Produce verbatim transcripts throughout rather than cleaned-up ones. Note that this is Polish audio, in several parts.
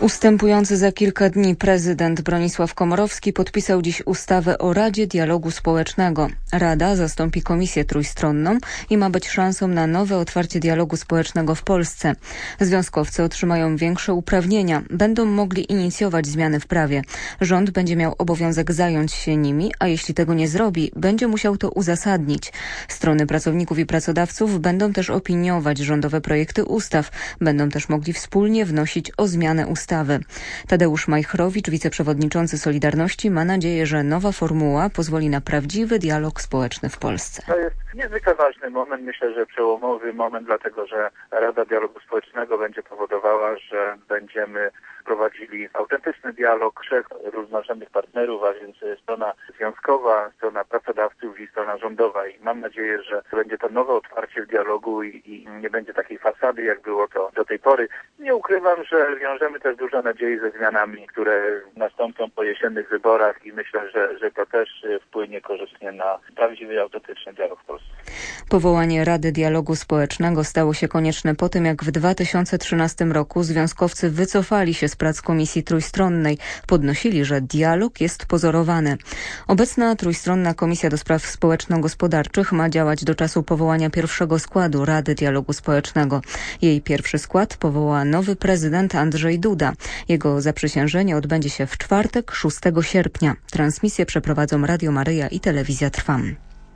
Ustępujący za kilka dni prezydent Bronisław Komorowski podpisał dziś ustawę o Radzie Dialogu Społecznego. Rada zastąpi komisję trójstronną i ma być szansą na nowe otwarcie dialogu społecznego w Polsce. Związkowcy otrzymają większe uprawnienia, będą mogli inicjować zmiany w prawie. Rząd będzie miał obowiązek zająć się nimi, a jeśli tego nie zrobi, będzie musiał to uzasadnić. Strony pracowników i pracodawców będą też opiniować rządowe projekty ustaw, będą też mogli wspólnie wnosić o zmianę ustawy. Tadeusz Majchrowicz, wiceprzewodniczący Solidarności, ma nadzieję, że nowa formuła pozwoli na prawdziwy dialog społeczny w Polsce. To jest niezwykle ważny moment, myślę, że przełomowy moment, dlatego że Rada Dialogu Społecznego będzie powodowała, że będziemy prowadzili autentyczny dialog trzech równorzędnych partnerów, a więc strona związkowa, strona pracodawców i strona rządowa. I mam nadzieję, że będzie to nowe otwarcie w dialogu i, i nie będzie takiej fasady, jak było to do tej pory. Nie ukrywam, że wiążemy też dużo nadziei ze zmianami, które nastąpią po jesiennych wyborach i myślę, że, że to też wpłynie korzystnie na prawdziwy, autentyczny dialog w Polsce. Powołanie Rady Dialogu Społecznego stało się konieczne po tym, jak w dwa tysiące trzynastym roku związkowcy wycofali się z prac Komisji Trójstronnej. Podnosili, że dialog jest pozorowany. Obecna Trójstronna Komisja do Spraw Społeczno-Gospodarczych ma działać do czasu powołania pierwszego składu Rady Dialogu Społecznego. Jej pierwszy skład powoła nowy prezydent Andrzej Duda. Jego zaprzysiężenie odbędzie się w czwartek, szóstego sierpnia. Transmisję przeprowadzą Radio Maryja i Telewizja Trwam.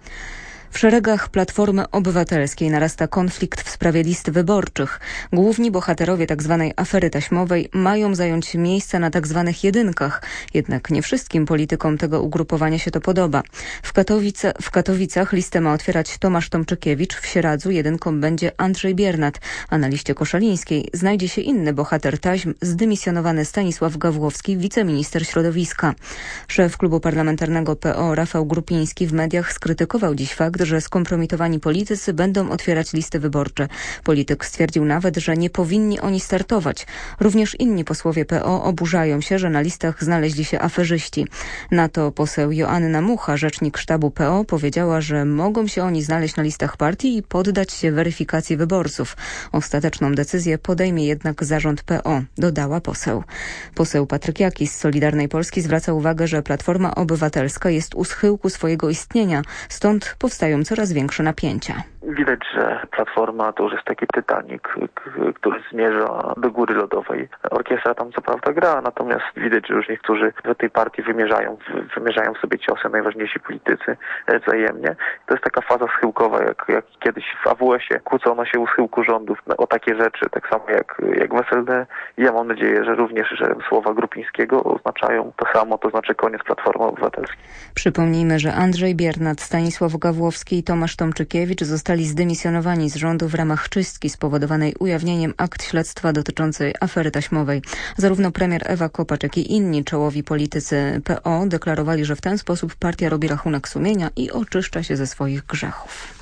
W szeregach Platformy Obywatelskiej narasta konflikt w sprawie list wyborczych. Główni bohaterowie tzw. afery taśmowej mają zająć miejsca na tzw. jedynkach. Jednak nie wszystkim politykom tego ugrupowania się to podoba. W, Katowice, w Katowicach listę ma otwierać Tomasz Tomczykiewicz, w Sieradzu jedynką będzie Andrzej Biernat, a na liście koszalińskiej znajdzie się inny bohater taśm, zdymisjonowany Stanisław Gawłowski, wiceminister środowiska. Szef klubu parlamentarnego P O Rafał Grupiński w mediach skrytykował dziś fakt, że skompromitowani politycy będą otwierać listy wyborcze. Polityk stwierdził nawet, że nie powinni oni startować. Również inni posłowie P O oburzają się, że na listach znaleźli się aferzyści. Na to poseł Joanna Mucha, rzecznik sztabu P O, powiedziała, że mogą się oni znaleźć na listach partii i poddać się weryfikacji wyborców. Ostateczną decyzję podejmie jednak zarząd P O, dodała poseł. Poseł Patryk Jaki z Solidarnej Polski zwraca uwagę, że Platforma Obywatelska jest u schyłku swojego istnienia, stąd powstają coraz większe napięcia. Widać, że Platforma to już jest taki Titanic, który zmierza do góry lodowej. Orkiestra tam co prawda gra, natomiast widać, że już niektórzy w tej partii wymierzają, wymierzają sobie ciosy, najważniejsi politycy wzajemnie. To jest taka faza schyłkowa, jak, jak kiedyś w A W S-ie kłócono się u schyłku rządów o takie rzeczy, tak samo jak, jak w S L D. Ja mam nadzieję, że również że słowa Grupińskiego oznaczają to samo, to znaczy koniec Platformy Obywatelskiej. Przypomnijmy, że Andrzej Biernat, Stanisław Gawłowski i Tomasz Tomczykiewicz zostali zdymisjonowani z rządu w ramach czystki spowodowanej ujawnieniem akt śledztwa dotyczącej afery taśmowej. Zarówno premier Ewa Kopacz, jak i inni czołowi politycy P O deklarowali, że w ten sposób partia robi rachunek sumienia i oczyszcza się ze swoich grzechów.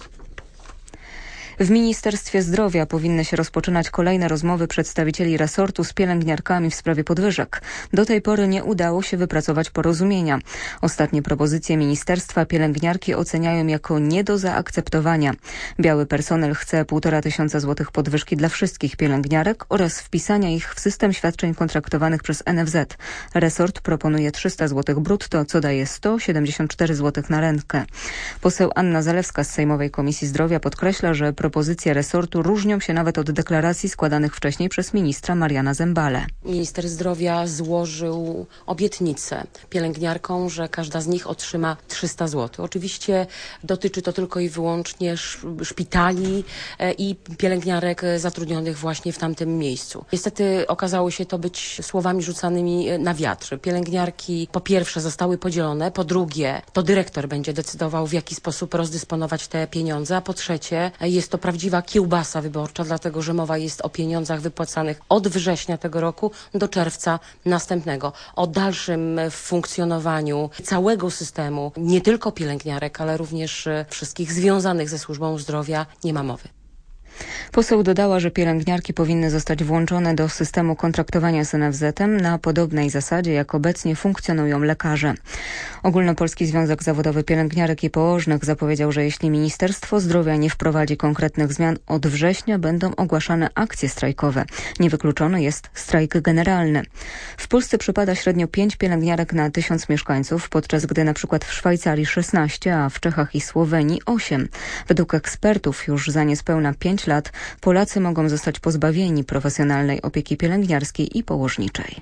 W Ministerstwie Zdrowia powinny się rozpoczynać kolejne rozmowy przedstawicieli resortu z pielęgniarkami w sprawie podwyżek. Do tej pory nie udało się wypracować porozumienia. Ostatnie propozycje ministerstwa pielęgniarki oceniają jako nie do zaakceptowania. Biały personel chce półtora tysiąca złotych podwyżki dla wszystkich pielęgniarek oraz wpisania ich w system świadczeń kontraktowanych przez N F Z. Resort proponuje trzysta złotych brutto, co daje sto siedemdziesiąt cztery złotych na rękę. Poseł Anna Zalewska z Sejmowej Komisji Zdrowia podkreśla, że propozycje resortu różnią się nawet od deklaracji składanych wcześniej przez ministra Mariana Zembalę. Minister Zdrowia złożył obietnicę pielęgniarkom, że każda z nich otrzyma trzysta złotych. Oczywiście dotyczy to tylko i wyłącznie szpitali i pielęgniarek zatrudnionych właśnie w tamtym miejscu. Niestety okazało się to być słowami rzucanymi na wiatr. Pielęgniarki po pierwsze zostały podzielone, po drugie to dyrektor będzie decydował, w jaki sposób rozdysponować te pieniądze, a po trzecie jest to prawdziwa kiełbasa wyborcza, dlatego że mowa jest o pieniądzach wypłacanych od września tego roku do czerwca następnego. O dalszym funkcjonowaniu całego systemu, nie tylko pielęgniarek, ale również wszystkich związanych ze służbą zdrowia nie ma mowy. Poseł dodała, że pielęgniarki powinny zostać włączone do systemu kontraktowania z N F Z-em na podobnej zasadzie, jak obecnie funkcjonują lekarze. Ogólnopolski Związek Zawodowy Pielęgniarek i Położnych zapowiedział, że jeśli Ministerstwo Zdrowia nie wprowadzi konkretnych zmian, od września będą ogłaszane akcje strajkowe. Niewykluczony jest strajk generalny. W Polsce przypada średnio pięć pielęgniarek na tysiąc mieszkańców, podczas gdy na przykład w Szwajcarii szesnaście, a w Czechach i Słowenii osiem. Według ekspertów już za niespełna pięć lat Polacy mogą zostać pozbawieni profesjonalnej opieki pielęgniarskiej i położniczej.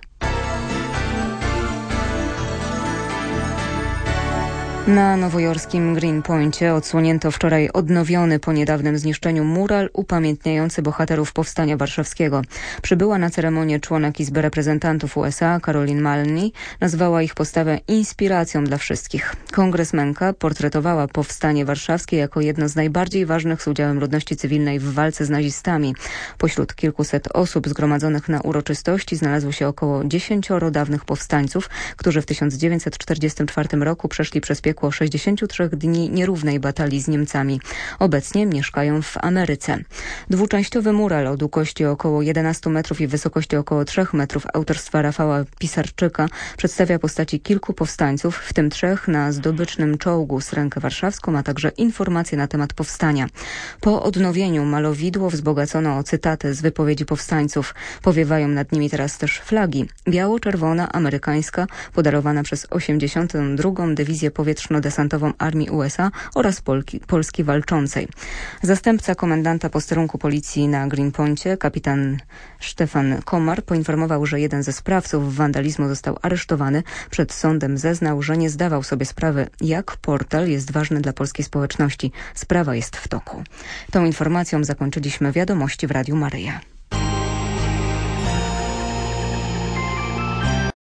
Na nowojorskim Greenpointie odsłonięto wczoraj odnowiony po niedawnym zniszczeniu mural upamiętniający bohaterów Powstania Warszawskiego. Przybyła na ceremonię członek Izby Reprezentantów U S A Caroline Maloney, nazwała ich postawę inspiracją dla wszystkich. Kongresmenka portretowała Powstanie Warszawskie jako jedno z najbardziej ważnych z udziałem ludności cywilnej w walce z nazistami. Pośród kilkuset osób zgromadzonych na uroczystości znalazło się około dziesięcioro dawnych powstańców, którzy w tysiąc dziewięćset czterdziestym czwartym roku przeszli przez piekło sześćdziesięciu trzech dni nierównej batalii z Niemcami. Obecnie mieszkają w Ameryce. Dwuczęściowy mural o długości około jedenastu metrów i wysokości około trzech metrów autorstwa Rafała Pisarczyka przedstawia postaci kilku powstańców, w tym trzech na zdobycznym czołgu Srękę Warszawską, a także informacje na temat powstania. Po odnowieniu malowidło wzbogacono o cytaty z wypowiedzi powstańców. Powiewają nad nimi teraz też flagi. Biało-czerwona, amerykańska, podarowana przez osiemdziesiątą drugą Dywizję Powietrzno-Desantową Armii U S A oraz Polki, Polski Walczącej. Zastępca komendanta posterunku policji na Greenpointie, kapitan Stefan Komar, poinformował, że jeden ze sprawców wandalizmu został aresztowany. Przed sądem zeznał, że nie zdawał sobie sprawy, jak portal jest ważny dla polskiej społeczności. Sprawa jest w toku. Tą informacją zakończyliśmy wiadomości w Radiu Maryja.